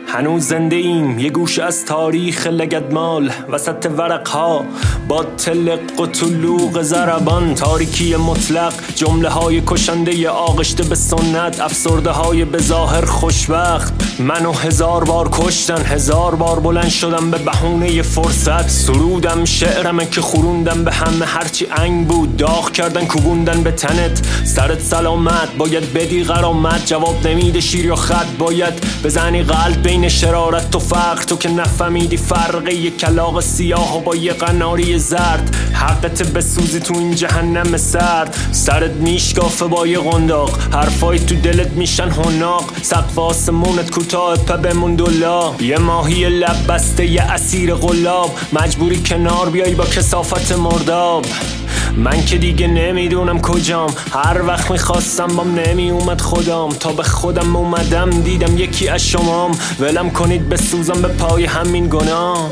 هنوز زنده ایم، یه گوشه از تاریخ لگدمال وسط ورقها با تلق و طلوق ضربان. تاریکی مطلق، جمله های کشنده آغشته به سنت، افسرده های به ظاهر خوشبخت. منو 1000 بار کشتن، 1000 بار بلند شدم به بهونه فرصت. سرودم شعرمه که خوروندم به همه، هرچی انگ بود داغ کردن کوبوندن به تنت. سرت سلامت، باید بدی غرامت، جواب نمیده شیر یا خط، باید بزنی قلب بین شرارت و فقر. تو که نفهمیدی فرق یه کلاغ سیاه و با یه قناری زرد. حقت بسوزی تو این جهنم سرد، سرت میشکافه با یه قنداق، حرفای تو دلت میشن حناق. سقف آسمونت کوتاه پا بمون دولا، یه ماهی لب بسته یه اسیر قلاب. مجبوری کنار بیای با کثافت مرداب. من که دیگه نمیدونم کجام، هر وقت میخواستم بام نمی اومد خودم. تا به خودم اومدم دیدم یکی از شمام. ولم کنید بسوزم به پای همین گناه.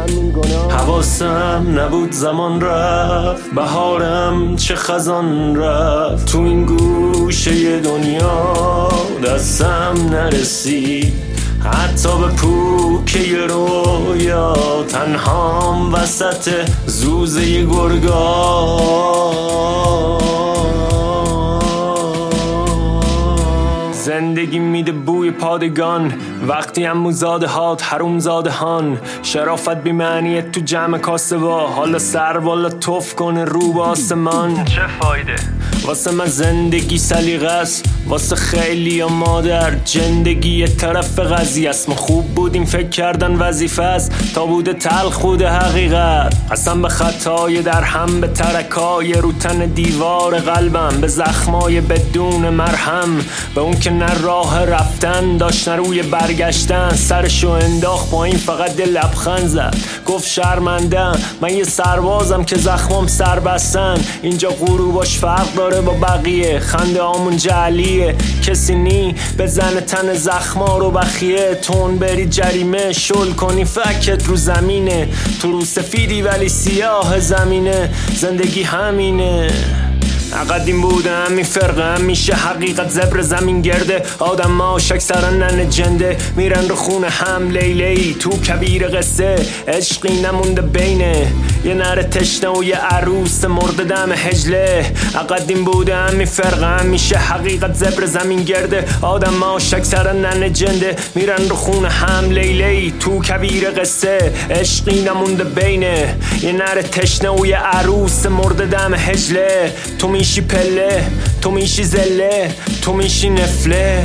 حواسم نبود زمان رفت، بهارم چه خزان رفت. تو این گوشه دنیا دستم نرسید، حتی به پوکه رویا. تنهام وسط زوزه گرگا. زندگی میده بوی پادگان، وقتی هم زاده هات حروم زاده هان. شرافت بی معنیه تو جمع کاسبا، حالا سر والا توف کنه رو به آسمان. چه فایده؟ واسه من زندگی سلیقه است، واسه خیلی یا مادر زندگی یه طرف قضیه است. ما خوب بودیم فکر کردن وظیفه است، تا بوده تلخ خود حقیقت. قسم به خطای در هم، به ترکای رو تن دیوار قلبم، به زخمای بدون مرهم، به اون که نه راه رفتن داشت نه روی برگشتن. سرشو انداخت پایین فقط دل لبخند زد، گفت شرمندم من یه سربازم که زخمام سر بستن. اینجا غروباش فرق داره با بقیه، خنده آمون جعلیه. کسی نی بزنه تن زخما رو بخیه. تون بری جریمه شل کنی فکت رو زمینه. تو رو سفیدی ولی سیاه زمینه. زندگی همینه، قدیم بوده همین فرقه، همیشه حقیقت زبر زمین گرده. آدم ها اکثرا نن جنده، میرن رو خونه هم لیلی. تو کبیر قصه عشقی نمونده بینه، یه نره تشنه و یه عروس مرده دم هجله. قدیم بوده همین فرقه، همیشه حقیقت زبر زمین گرده. آدم ها اکثرا نن جنده، میرن رو خونه هم لیلی. تو کبیر قصه عشقی نمونده بینه، یه نره تشنه و یه عروس مرده دم هجله. تو میشی پله، تو میشی زله، تو میشی نفله.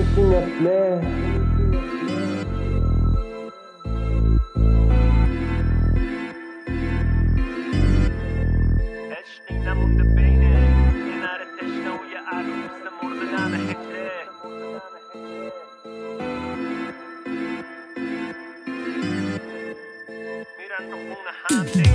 عشقی نمونده بینه، یه نره تشنه و یه عروس مرده دم هجله. میرن رو خونه هم